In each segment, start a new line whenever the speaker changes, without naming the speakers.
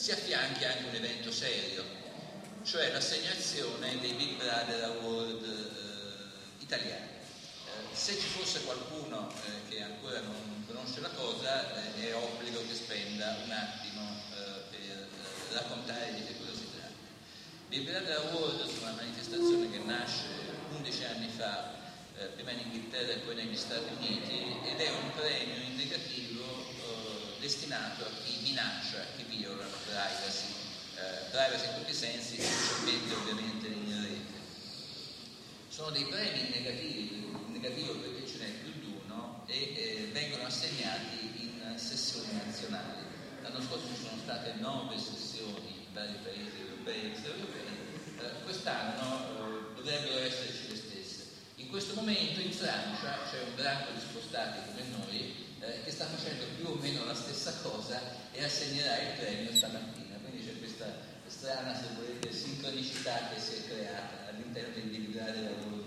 si affianchi anche un evento serio, cioè l'assegnazione dei Big Brother Award italiani. Se ci fosse qualcuno che ancora non conosce la cosa, è obbligo che spenda un attimo per raccontare di che cosa si tratta. Big Brother Award è una manifestazione che nasce 11 anni fa, prima in Inghilterra e poi negli Stati Uniti, ed è un premio in negativo destinato a chi minaccia, a chi viola la privacy in tutti i sensi, specialmente ovviamente in rete. Sono dei premi in negativo perché ce n'è più di uno e vengono assegnati in sessioni nazionali. L'anno scorso ci sono state 9 sessioni in vari paesi europei e extraeuropei, quest'anno dovrebbero esserci le stesse. In questo momento in Francia c'è un branco di spostati come noi che sta facendo più o meno la stessa cosa e assegnerà il premio stamattina, quindi c'è questa strana, se volete, sincronicità che si è creata all'interno del Big Brother lavoro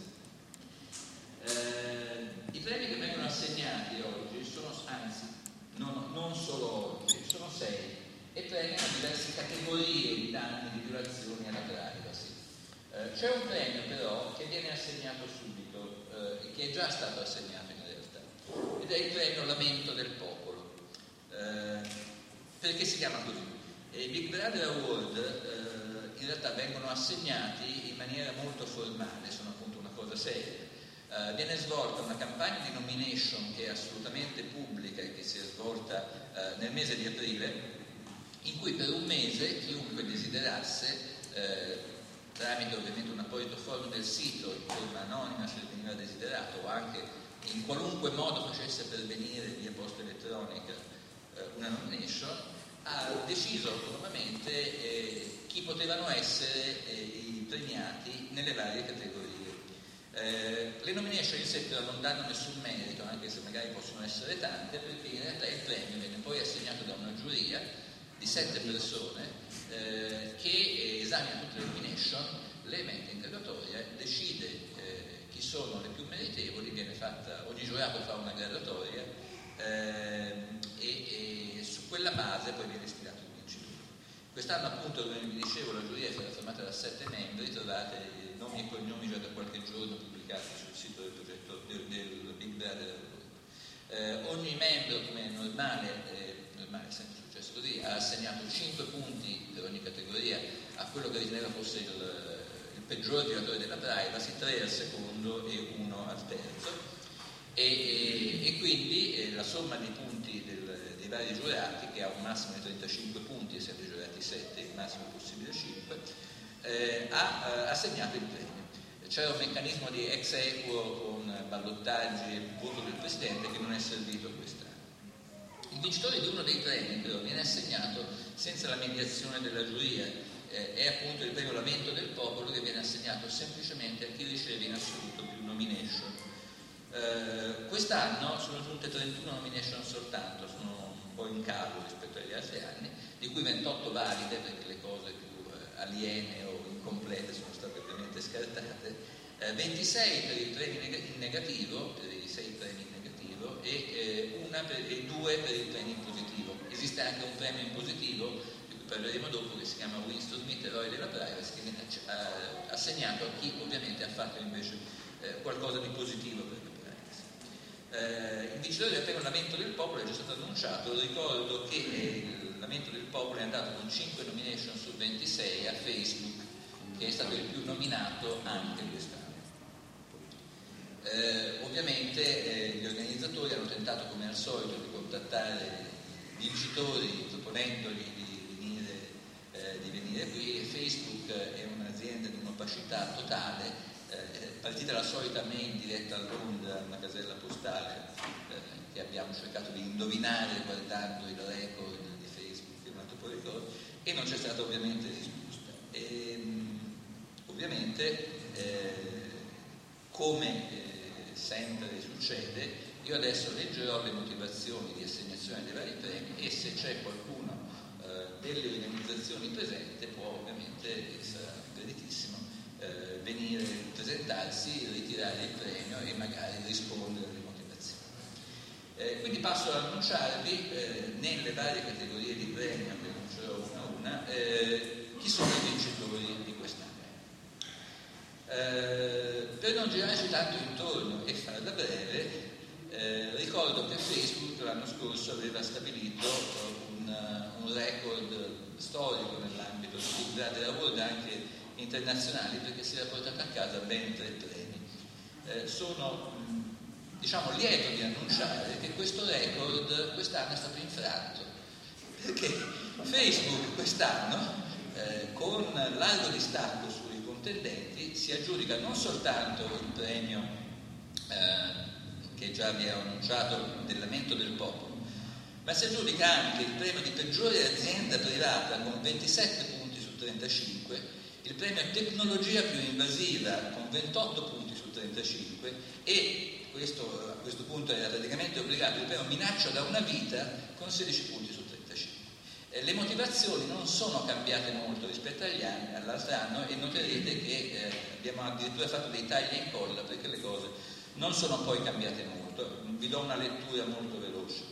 internazionale. I premi che vengono assegnati oggi sono, anzi, non solo oggi, sono 6 e premiano diverse categorie di danni, di violazioni alla privacy. C'è un premio però che viene assegnato subito e che è già stato assegnato in realtà, ed è il premio Lamento del Popolo. Perché si chiama così? I Big Brother Award in realtà vengono assegnati in maniera molto formale, sono appunto una cosa seria. Viene svolta una campagna di nomination che è assolutamente pubblica e che si è svolta nel mese di aprile, in cui per un mese chiunque desiderasse, tramite ovviamente un apposito forum del sito, in forma anonima se veniva desiderato, o anche in qualunque modo facesse pervenire via posta elettronica una nomination, ha deciso autonomamente chi potevano essere i premiati nelle varie categorie. Le nomination in sé però non danno nessun merito, anche se magari possono essere tante, perché in realtà il premio viene poi assegnato da una giuria di 7 persone che esamina tutte le nomination, le mette in graduatoria, decide chi sono le più meritevoli, viene fatta, ogni giurato fa una graduatoria e su quella base poi viene ispirato il vincitore. Quest'anno appunto, come vi dicevo, la giuria è stata formata da 7 membri, trovate nomi e cognomi già da qualche giorno pubblicati sul sito del progetto del Big Brother. Ogni membro, come è normale, sempre successo così, ha assegnato 5 punti per ogni categoria a quello che riteneva fosse il peggior violatore della privacy, 3 al secondo e 1 al terzo, e quindi la somma dei punti dei vari giurati, che ha un massimo di 35 punti, essendo giurati 7, il massimo possibile 5, ha assegnato il premio. C'era un meccanismo di ex equo con ballottaggi e voto del Presidente che non è servito quest'anno. Il vincitore di uno dei premi però viene assegnato senza la mediazione della giuria, è appunto il premio Lamento del Popolo, che viene assegnato semplicemente a chi riceve in assoluto più nomination. Quest'anno sono giunte 31 nomination soltanto, sono un po' in calo rispetto agli altri anni, di cui 28 valide, perché le cose più aliene o incomplete sono state ovviamente scartate, 26 per i premi in negativo, per i 6 premi in negativo, e 2 per il premio in positivo. Esiste anche un premio in positivo, di cui parleremo dopo, che si chiama Winston Smith, eroe della privacy, che viene assegnato a chi ovviamente ha fatto invece qualcosa di positivo per la privacy. Il vincitore del premio Lamento del Popolo è già stato annunciato. Ricordo che il Lamento del Popolo è andato con 5 nomination su 26 a Facebook, che è stato il più nominato anche quest'anno. Ovviamente gli organizzatori hanno tentato come al solito di contattare i vincitori proponendogli di venire qui. Facebook è un'azienda di un'opacità totale, partita la solita mail diretta a Londra, una casella postale che abbiamo cercato di indovinare guardando il record di Facebook e un altro po' di cose, e non c'è stata ovviamente risposta. Ovviamente come sempre succede, io adesso leggerò le motivazioni di assegnazione dei vari premi e se c'è qualcuno delle organizzazioni presente può ovviamente, sarà graditissimo, venire, presentarsi, ritirare il premio e magari rispondere alle motivazioni. Quindi passo ad annunciarvi nelle varie categorie di premio, che annuncerò una una, chi sono i vincitori di quest'anno. Per non girarci tanto intorno e farla breve, ricordo che Facebook l'anno scorso aveva stabilito un record storico nell'ambito di Big Brother Award anche internazionali, perché si era portato a casa ben 3 premi. Sono lieto di annunciare che questo record quest'anno è stato infranto, perché Facebook quest'anno con largo distacco sui contendenti si aggiudica non soltanto il premio che già abbiamo annunciato del lamento del popolo, ma si aggiudica anche il premio di peggiore azienda privata con 27 punti su 35, il premio tecnologia più invasiva con 28 punti su 35 e a questo punto era praticamente obbligato il premio minaccia da una vita con 16 punti su 35. Le motivazioni non sono cambiate molto rispetto all'altro anno e noterete che abbiamo addirittura fatto dei tagli e incolla perché le cose non sono poi cambiate molto. Vi do una lettura molto veloce.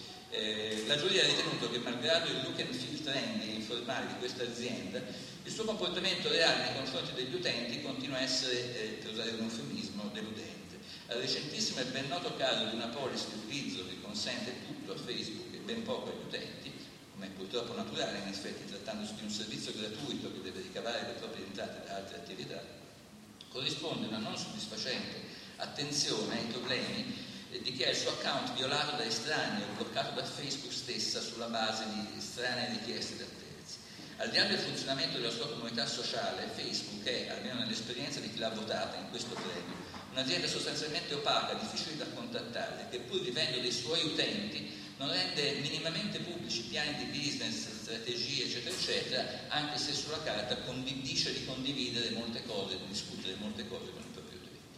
La giuria ha ritenuto che malgrado il look and feel trendy e informale di questa azienda, il suo comportamento reale nei confronti degli utenti continua a essere, per usare un eufemismo, deludente. Al recentissimo e ben noto caso di una policy di utilizzo che consente tutto a Facebook e ben poco agli utenti, come è purtroppo naturale in effetti trattandosi di un servizio gratuito che deve ricavare le proprie entrate da altre attività, corrisponde una non soddisfacente attenzione ai problemi di chi ha il suo account violato da estranei o bloccato da Facebook stessa sulla base di strane richieste da terzi. Al di là del funzionamento della sua comunità sociale, Facebook è, almeno nell'esperienza di chi l'ha votata in questo premio, un'azienda sostanzialmente opaca, difficile da contattare, che pur vivendo dei suoi utenti non rende minimamente pubblici piani di business, strategie, eccetera, eccetera, anche se sulla carta dice di condividere molte cose, di discutere molte cose con i propri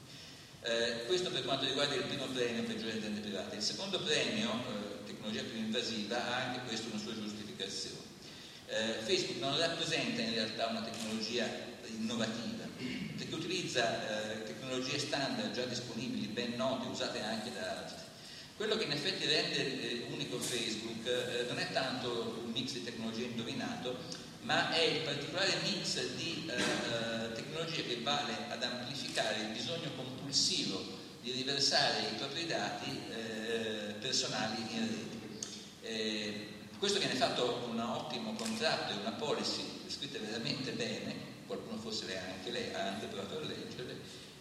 utenti. Questo per quanto riguarda il primo premio peggiore aziende private. Il secondo premio, tecnologia più invasiva, ha anche questo una sua giustificazione. Facebook non rappresenta in realtà una tecnologia innovativa, perché utilizza tecnologie standard già disponibili, ben note, usate anche da altri. Quello che in effetti rende unico Facebook non è tanto un mix di tecnologie indovinato, ma è il particolare mix di tecnologie che vale ad amplificare il bisogno compulsivo di riversare i propri dati personali in rete. Questo viene fatto con un ottimo contratto e una policy scritte veramente bene, qualcuno forse ha anche provato a leggerle,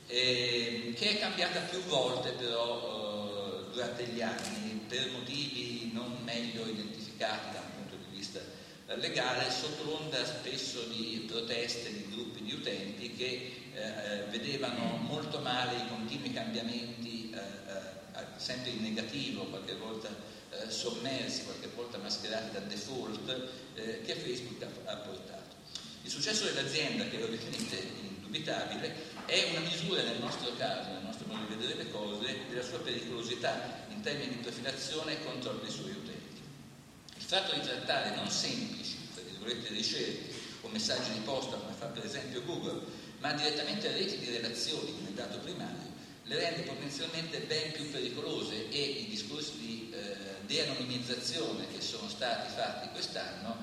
che è cambiata più volte però durante gli anni per motivi non meglio identificati da un punto di vista legale, sotto l'onda spesso di proteste di gruppi di utenti che vedevano molto male i continui cambiamenti, sempre in negativo, qualche volta sommersi, qualche volta mascherati da default, che Facebook ha portato. Il successo dell'azienda, che è ovviamente indubitabile, è una misura nel nostro caso, nel nostro modo di vedere le cose, della sua pericolosità in termini di profilazione e controllo dei suoi utenti. Il fatto di trattare non semplici, tra virgolette, ricerche o messaggi di posta, come fa per esempio Google, ma direttamente reti di relazioni come dato primario, le rende potenzialmente ben più pericolose e i discorsi di de-anonimizzazione che sono stati fatti quest'anno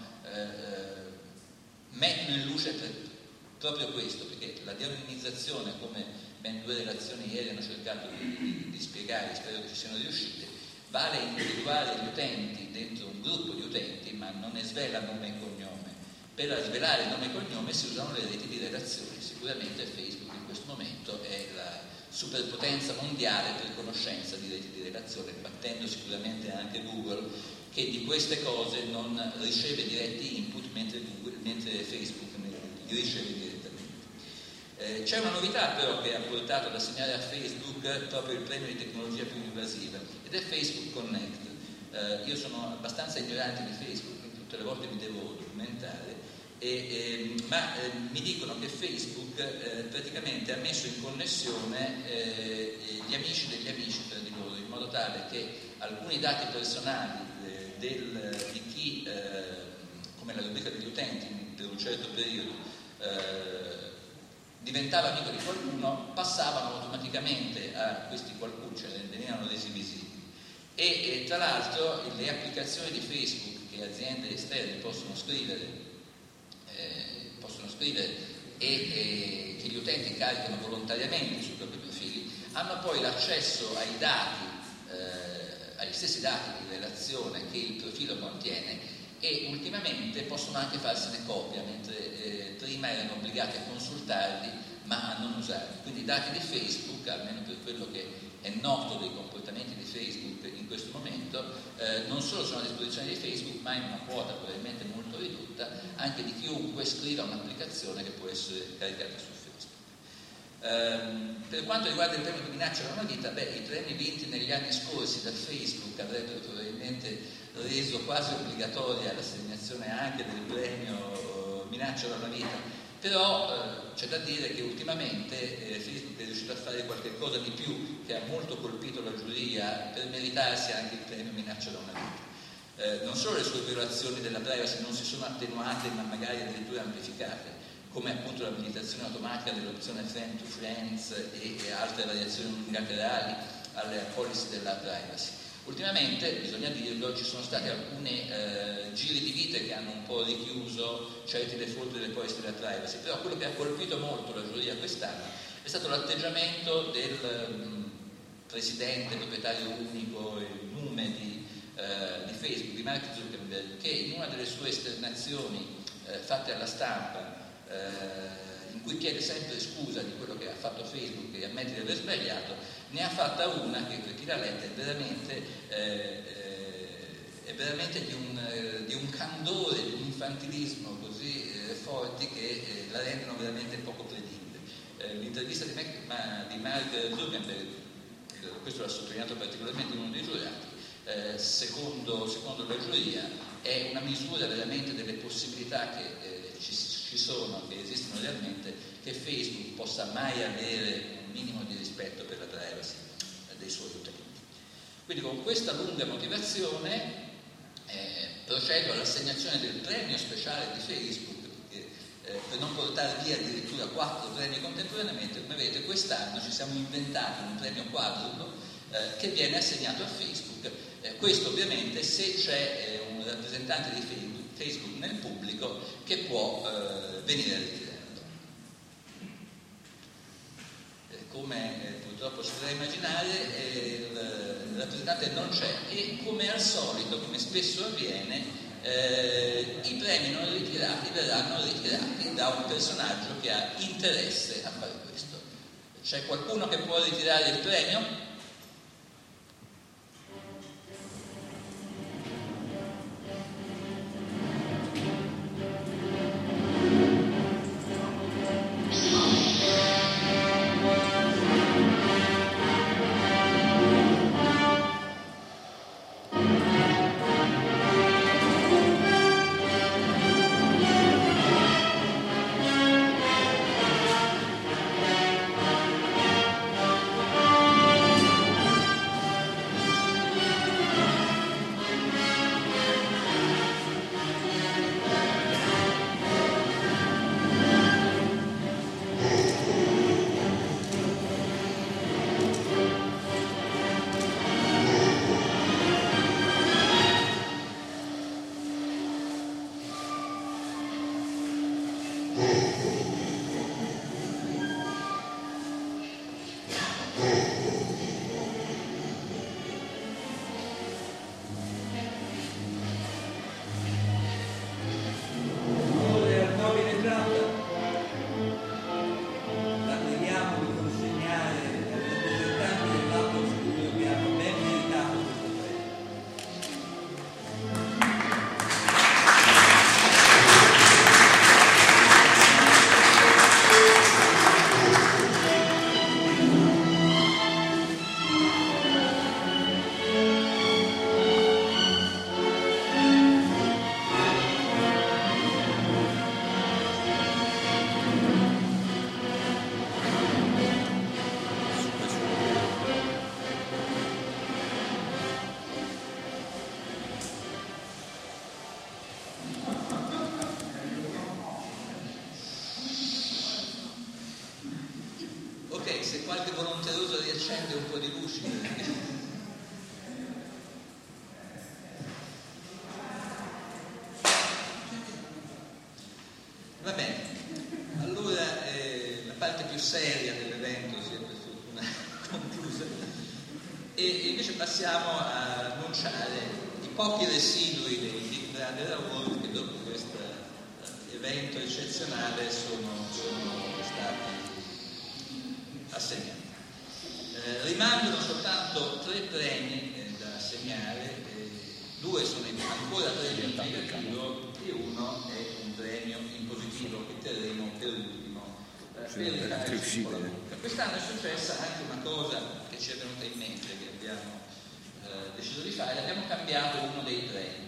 mettono in luce proprio questo, perché la de-anonimizzazione, come ben 2 relazioni ieri hanno cercato di spiegare, spero che ci siano riuscite, vale individuare gli utenti dentro un gruppo di utenti, ma non ne svela nome e cognome. Per svelare il nome e cognome si usano le reti di relazioni. Sicuramente Facebook in questo momento è la superpotenza mondiale per conoscenza di reti di relazione, battendo sicuramente anche Google, che di queste cose non riceve diretti input, mentre Facebook li riceve direttamente. C'è una novità però che ha portato ad assegnare a Facebook proprio il premio di tecnologia più invasiva, ed è Facebook Connect. Io sono abbastanza ignorante di Facebook, quindi tutte le volte mi devo documentare, ma mi dicono che Facebook praticamente ha messo in connessione gli amici degli amici tra di loro, in modo tale che alcuni dati personali di chi, come la rubrica degli utenti per un certo periodo, diventava amico di qualcuno, passavano automaticamente a questi qualcuno, cioè venivano resi visibili. E tra l'altro le applicazioni di Facebook che aziende esterne possono scrivere possono scrivere e che gli utenti caricano volontariamente sui propri profili, hanno poi l'accesso ai dati, agli stessi dati di relazione che il profilo contiene, e ultimamente possono anche farsene copia, mentre prima erano obbligati a consultarli ma a non usarli. Quindi i dati di Facebook, almeno per quello che è noto dei comportamenti di Facebook in questo momento, non solo sono a disposizione di Facebook, ma in una quota probabilmente molto ridotta anche di chiunque scriva un'applicazione che può essere caricata su Facebook. Per quanto riguarda il premio che minaccia la vita, i premi vinti negli anni scorsi da Facebook avrebbero probabilmente reso quasi obbligatoria l'assegnazione anche del premio minaccia alla vita, però c'è da dire che ultimamente Facebook è riuscito a fare qualche cosa di più che ha molto colpito la giuria per meritarsi anche il premio minaccia da una vita. Non solo le sue violazioni della privacy non si sono attenuate ma magari addirittura amplificate, come appunto l'abilitazione automatica dell'opzione friend to friends e altre variazioni unilaterali alle policy della privacy. Ultimamente, bisogna dirlo, ci sono stati alcuni giri di vite che hanno un po' richiuso certi default delle policy della privacy, però quello che ha colpito molto la giuria quest'anno è stato l'atteggiamento del presidente, proprietario unico e nume di Facebook, di Mark Zuckerberg, che in una delle sue esternazioni fatte alla stampa, in cui chiede sempre scusa di quello che ha fatto Facebook e ammette di aver sbagliato, ne ha fatta una che per chi l'ha letta è veramente di un candore, di un infantilismo così forti che la rendono veramente poco credibile. L'intervista di Mark Zuckerberg, questo l'ha sottolineato particolarmente uno dei giurati, secondo la giuria è una misura veramente delle possibilità che ci sono, che esistono realmente, che Facebook possa mai avere un minimo di rispetto per la privacy dei suoi utenti. Quindi con questa lunga motivazione procedo all'assegnazione del premio speciale di Facebook, perché per non portare via addirittura 4 premi contemporaneamente, come vedete quest'anno ci siamo inventati un premio quadruplo che viene assegnato a Facebook. Questo ovviamente se c'è un rappresentante di Facebook nel pubblico che può venire a ritirarlo. Come purtroppo si potrà immaginare, il rappresentante non c'è e come al solito, come spesso avviene, i premi non ritirati verranno ritirati da un personaggio che ha interesse a fare questo. C'è qualcuno che può ritirare il premio? Se qualche volonteroso riaccende un po' di luci. Va bene, allora la parte più seria dell'evento si è per fortuna conclusa e invece passiamo a annunciare i pochi residui dei Big Brother Award che dopo questo evento eccezionale sono stati assegnati. Rimangono soltanto 3 premi da assegnare, 2 sono ancora premi in negativo e 1 è un premio in positivo che terremo per l'ultimo. Quest'anno è successa anche una cosa che ci è venuta in mente, che abbiamo deciso di fare: abbiamo cambiato uno dei premi.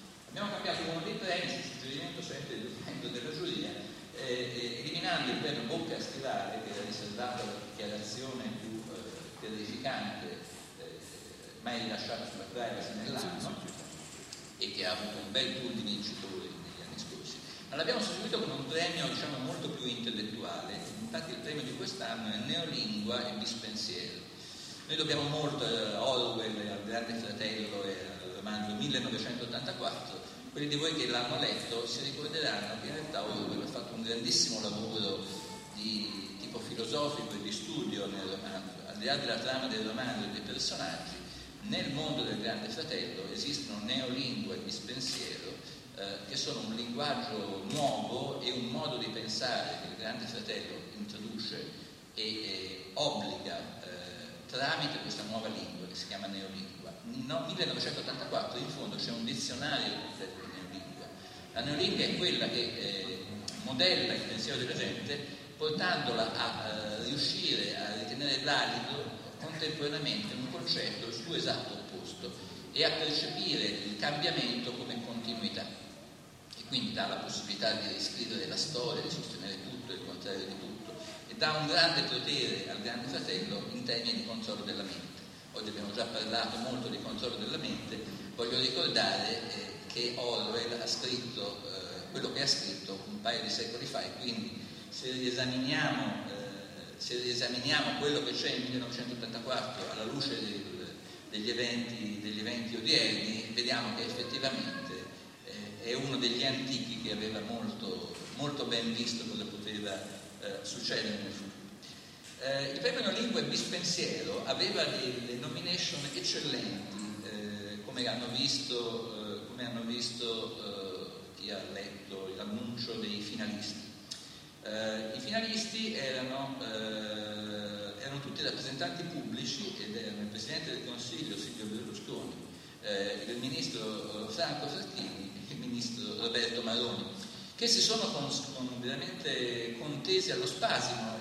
Su suggerimento sempre del membro della giuria, eliminando il premio Bocca a stivale, che era riservato alla dichiarazione più terrificante mai rilasciata sulla privacy nell'anno e che ha avuto un bel pool di vincitori negli anni scorsi, ma l'abbiamo sostituito con un premio molto più intellettuale. Infatti il premio di quest'anno è Neolingua e Bispensiero. Noi dobbiamo molto a Orwell, al Grande Fratello e al romanzo 1984. Quelli di voi che l'hanno letto si ricorderanno che in realtà Orwell ha fatto un grandissimo lavoro di tipo filosofico e di studio nel romanzo. Al di là della trama del romanzo e dei personaggi, nel mondo del Grande Fratello esistono Neolingua e Bispensiero, che sono un linguaggio nuovo e un modo di pensare che il Grande Fratello introduce e obbliga tramite questa nuova lingua che si chiama Neolingua. Nel 1984 in fondo c'è un dizionario di neolingua. La neolingua è quella che modella il pensiero della gente, portandola a riuscire a ritenere valido contemporaneamente un concetto, il suo esatto opposto, e a percepire il cambiamento come continuità. E quindi dà la possibilità di riscrivere la storia, di sostenere tutto e il contrario di tutto, e dà un grande potere al Grande Fratello in termini di controllo della mente. Oggi abbiamo già parlato molto di controllo della mente. Voglio ricordare che Orwell ha scritto quello che ha scritto un paio di secoli fa, e quindi se riesaminiamo quello che c'è in 1984 alla luce degli eventi odierni, vediamo che effettivamente è uno degli antichi che aveva molto, molto ben visto cosa poteva succedere nel futuro. Il premio Neolingua e Bispensiero aveva delle nomination eccellenti, come hanno visto chi ha letto l'annuncio dei finalisti. I finalisti erano tutti rappresentanti pubblici ed erano il Presidente del Consiglio Silvio Berlusconi, il Ministro Franco Frattini e il Ministro Roberto Maroni, che si sono veramente contesi allo spasimo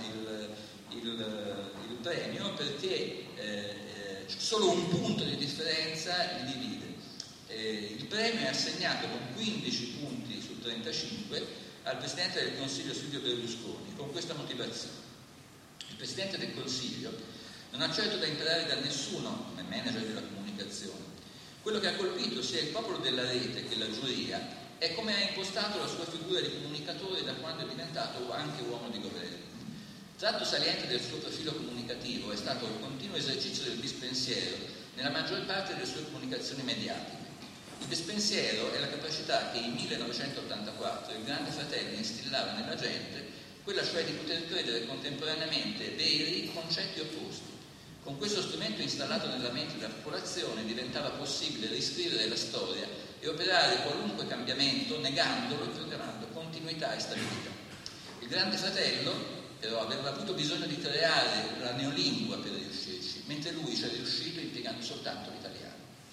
il premio, perché solo un punto di differenza li divide. Il premio è assegnato con 15 punti su 35 al Presidente del Consiglio Silvio Berlusconi, con questa motivazione: il Presidente del Consiglio non ha certo da imparare da nessuno come manager della comunicazione. Quello che ha colpito sia il popolo della rete che la giuria è come ha impostato la sua figura di comunicatore da quando è diventato anche uomo di governo. Tratto saliente del suo profilo comunicativo è stato il continuo esercizio del bispensiero nella maggior parte delle sue comunicazioni mediatiche. Il bispensiero è la capacità che in 1984 il Grande Fratello instillava nella gente, quella cioè di poter credere contemporaneamente veri concetti opposti. Con questo strumento installato nella mente della popolazione diventava possibile riscrivere la storia e operare qualunque cambiamento negandolo e proclamando continuità e stabilità. Il Grande Fratello però aveva avuto bisogno di creare la neolingua per riuscirci, mentre lui ci è riuscito impiegando soltanto l'italiano.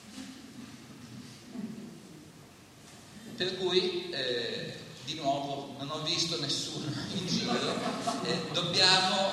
Per cui, di nuovo, non ho visto nessuno in giro, dobbiamo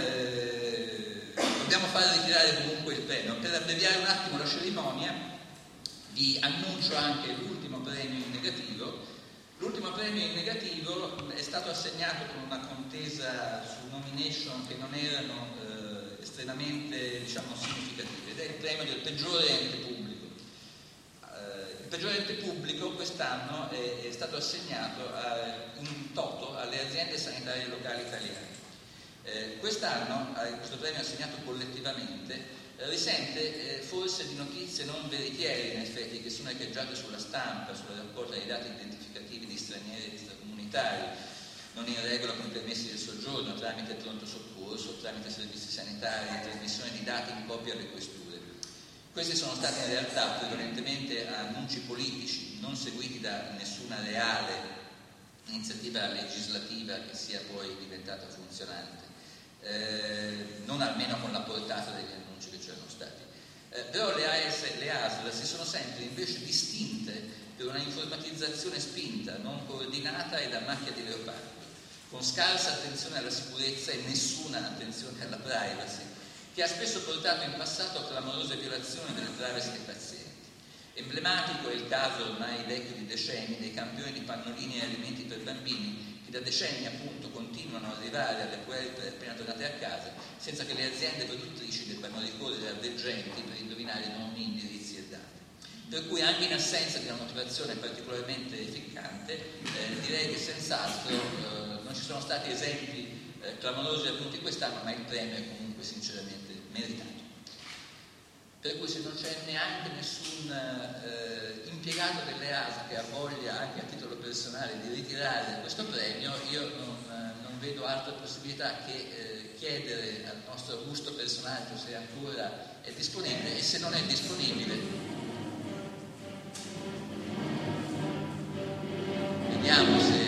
far ritirare comunque il premio. Per abbreviare un attimo la cerimonia, vi annuncio anche l'ultimo premio in negativo. L'ultimo premio in negativo è stato assegnato con una contesa su nomination che non erano estremamente significative, ed è il premio del peggiore ente pubblico. Il peggiore ente pubblico quest'anno è stato assegnato in toto alle aziende sanitarie locali italiane. Quest'anno questo premio assegnato collettivamente risente forse di notizie non veritiere, in effetti, che sono echeggiate sulla stampa, sulla raccolta dei dati identificativi di stranieri e extracomunitari, non in regola con i permessi del soggiorno, tramite pronto soccorso, tramite servizi sanitari, trasmissione di dati in copia alle questure. Questi sono stati in realtà prevalentemente annunci politici, non seguiti da nessuna reale iniziativa legislativa che sia poi diventata funzionante, non almeno con la portata degli annunci che c'erano stati. Però le ASL si sono sempre invece distinte per una informatizzazione spinta, non coordinata e da macchia di leopardo, con scarsa attenzione alla sicurezza e nessuna attenzione alla privacy, che ha spesso portato in passato a clamorose violazioni delle privacy dei pazienti. Emblematico è il caso ormai vecchio di decenni dei campioni di pannolini e alimenti per bambini che da decenni appunto continuano ad arrivare alle puerpere appena tornate a casa senza che le aziende produttrici debbano ricorrere a veggenti per indovinare nomi, indirizzi e dati. Per cui anche in assenza di una motivazione particolarmente efficante direi che senz'altro non ci sono stati esempi clamorosi avvenuti quest'anno, ma il premio è comunque sinceramente meritato. Per cui se non c'è neanche nessun impiegato delle ASL che ha voglia anche a titolo personale di ritirare questo premio, io non vedo altra possibilità che chiedere al nostro augusto personaggio se ancora è disponibile, e se non è disponibile vediamo se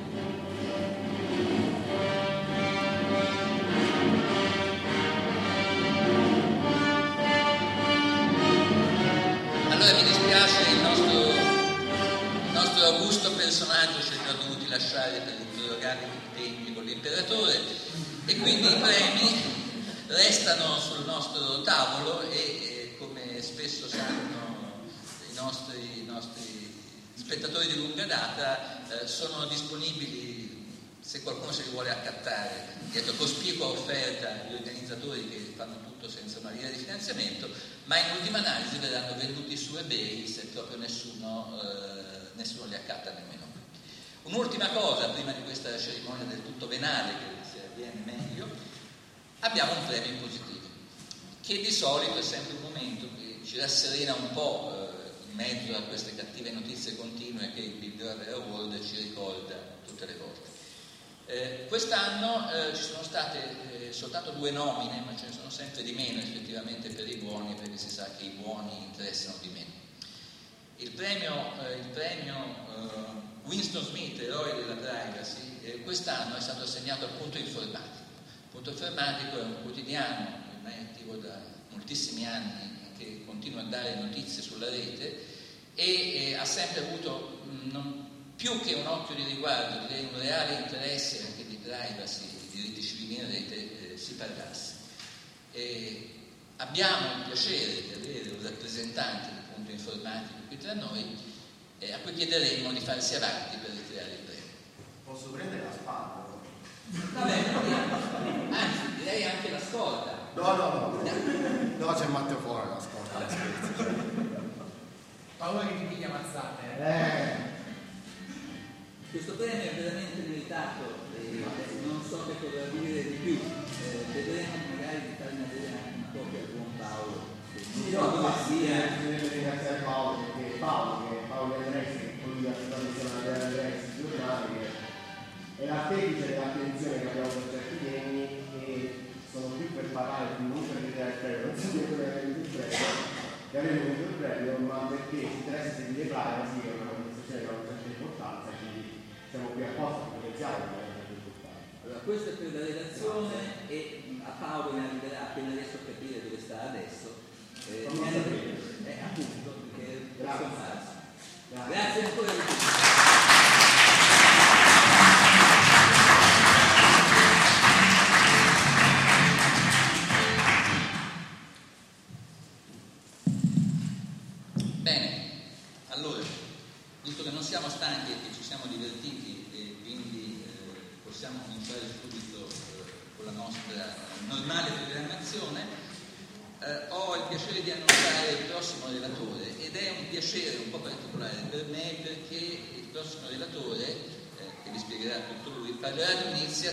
augusto personaggio ci ha dovuti lasciare per interrogare gli impegni con l'imperatore, e quindi i premi restano sul nostro tavolo e come spesso sanno i nostri spettatori di lunga data sono disponibili se qualcuno se li vuole accattare dietro cospicua offerta agli organizzatori che fanno tutto senza una linea di finanziamento, ma in ultima analisi verranno venduti su eBay se proprio nessuno li accatta nemmeno. Un'ultima cosa prima di questa cerimonia del tutto venale, che se avviene meglio, abbiamo un premio positivo che di solito è sempre un momento che ci rasserena un po' in mezzo a queste cattive notizie continue che il Big Brother Award ci ricorda tutte le volte. Quest'anno ci sono state soltanto 2 nomine, ma ce ne sono sempre di meno effettivamente per i buoni, perché si sa che i buoni interessano di meno. Il premio Winston Smith, eroe della privacy, quest'anno è stato assegnato al Punto Informatico. Il Punto Informatico è un quotidiano ormai attivo da moltissimi anni che continua a dare notizie sulla rete e ha sempre avuto più che un occhio di riguardo, direi un reale interesse anche di privacy, di diritti civili in rete si parlasse. Abbiamo il piacere di avere un rappresentante del Punto Informatico qui tra noi, a cui chiederemo di farsi avanti per ritirare il premio.
Posso prendere la spada?
Vabbè, anzi direi anche la scorta.
No, c'è Matteo fuori la scorta.
Paura che ti piglia mazzate.
Questo premio è veramente meritato, non so che cosa dire di più, vedremo magari di farne vedere anche una copia al buon Paolo.
Sì, deve ringraziare Paolo, perché Paolo Andresi, che colui che ha fatto insieme alla Andresi istituzionale, che è l'artefice dell'attenzione che abbiamo per certi temi, e sono qui per parlare non per ridere il premio, non so come il premio, che avremo vinto il premio, ma perché ci interessa seguire privacy, che è una conversazione che ha una certa importanza, quindi siamo qui apposta per potenziare una certa importanza.
Allora, questo è per la relazione e a Paolo ne arriverà appena riesco a capire dove sta adesso. Appunto, perché grazie ancora di più.
Bene, allora, visto che non siamo stanchi e che ci siamo divertiti e quindi possiamo cominciare subito con la nostra normale programmazione, ho il piacere di annunciare il prossimo relatore, ed è un piacere un po' particolare per me perché il prossimo relatore, che vi spiegherà tutto lui, parlerà di un'iniziativa